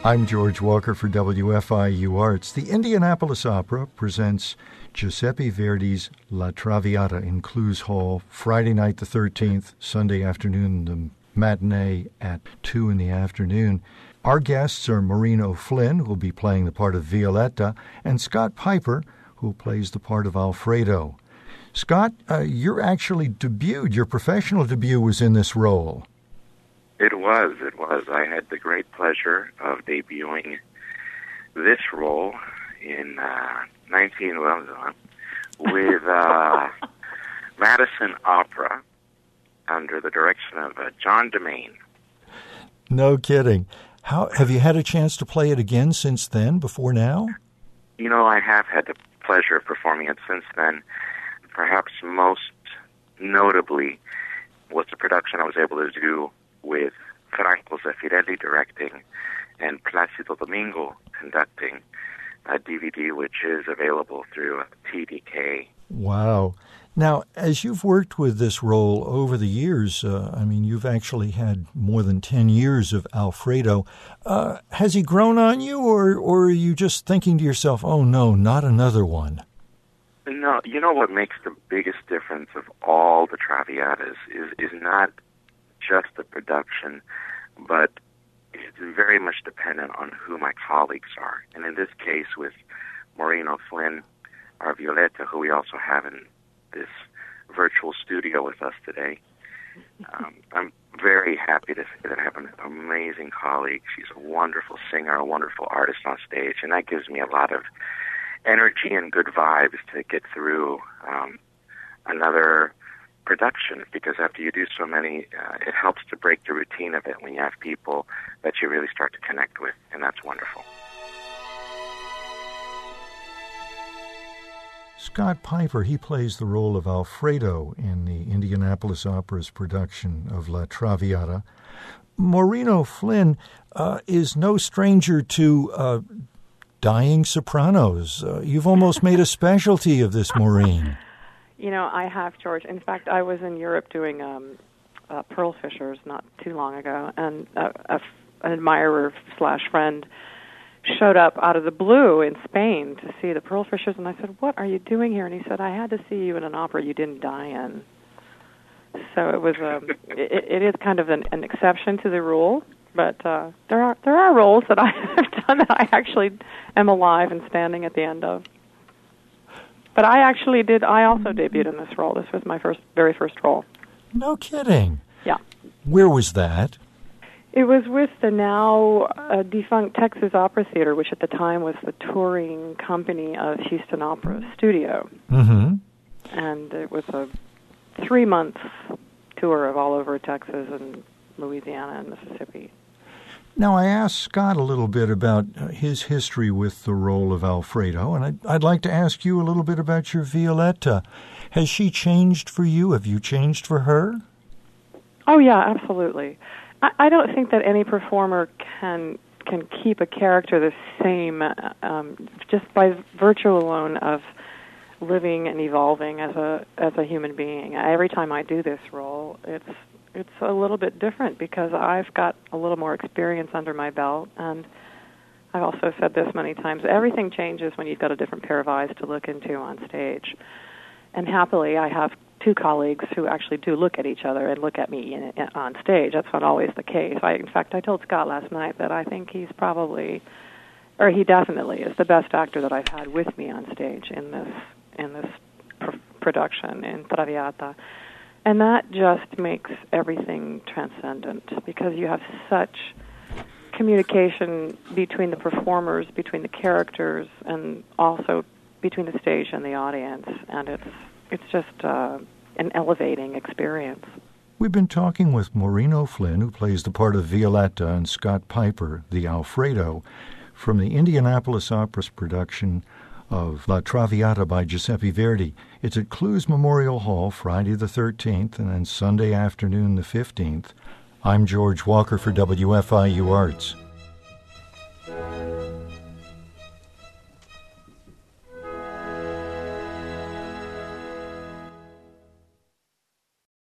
I'm George Walker for WFIU Arts. The Indianapolis Opera presents Giuseppe Verdi's La Traviata in Clues Hall, Friday night the 13th, Sunday afternoon, the matinee at 2 in the afternoon. Our guests are Maureen O'Flynn, who will be playing the part of Violetta, and Scott Piper, who plays the part of Alfredo. Scott, you're actually debuted. Your professional debut was in this role. It was. I had the great pleasure of debuting this role in 1911 with Madison Opera under the direction of John DeMaine. No kidding. How have you had a chance to play it again since then, before now? You know, I have had the pleasure of performing it since then. Perhaps most notably was the production I was able to do with Franco Zeffirelli directing and Placido Domingo conducting, a DVD which is available through TDK. Wow. Now, as you've worked with this role over the years, you've actually had more than 10 years of Alfredo. Has he grown on you, or are you just thinking to yourself, oh, no, not another one? No, you know what makes the biggest difference of all the Traviatas is not just the production, but it's very much dependent on who my colleagues are. And in this case, with Maureen O'Flynn, our Violetta, who we also have in this virtual studio with us today, I'm very happy to say that I have an amazing colleague. She's a wonderful singer, a wonderful artist on stage, and that gives me a lot of energy and good vibes to get through another production, because after you do so many, it helps to break the routine of it when you have people that you really start to connect with, and that's wonderful. Scott Piper, he plays the role of Alfredo in the Indianapolis Opera's production of La Traviata. Maureen O'Flynn is no stranger to dying sopranos. You've almost made a specialty of this, Maureen. You know, I have, George. In fact, I was in Europe doing Pearl Fishers not too long ago, and an admirer/friend showed up out of the blue in Spain to see the Pearl Fishers, and I said, "What are you doing here?" And he said, "I had to see you in an opera you didn't die in." So it was it is kind of an exception to the rule, but there are roles that I have done that I actually am alive and standing at the end of. But I also debuted in this role. This was my very first role. No kidding. Yeah. Where was that? It was with the now defunct Texas Opera Theater, which at the time was the touring company of Houston Opera Studio. Mm-hmm. And it was a 3-month tour of all over Texas and Louisiana and Mississippi. Now, I asked Scott a little bit about his history with the role of Alfredo, and I'd like to ask you a little bit about your Violetta. Has she changed for you? Have you changed for her? Oh, yeah, absolutely. I don't think that any performer can keep a character the same just by virtue alone of living and evolving as a human being. Every time I do this role, it's a little bit different because I've got a little more experience under my belt, and I've also said this many times, everything changes when you've got a different pair of eyes to look into on stage. And happily, I have 2 colleagues who actually do look at each other and look at me on stage. That's not always the case. In fact, I told Scott last night that I think he definitely is the best actor that I've had with me on stage in this production, in Traviata. And that just makes everything transcendent because you have such communication between the performers, between the characters, and also between the stage and the audience. And it's just an elevating experience. We've been talking with Maureen O'Flynn, who plays the part of Violetta, and Scott Piper, the Alfredo, from the Indianapolis Opera's production of La Traviata by Giuseppe Verdi. It's at Clues Memorial Hall, Friday the 13th, and then Sunday afternoon the 15th. I'm George Walker for WFIU Arts.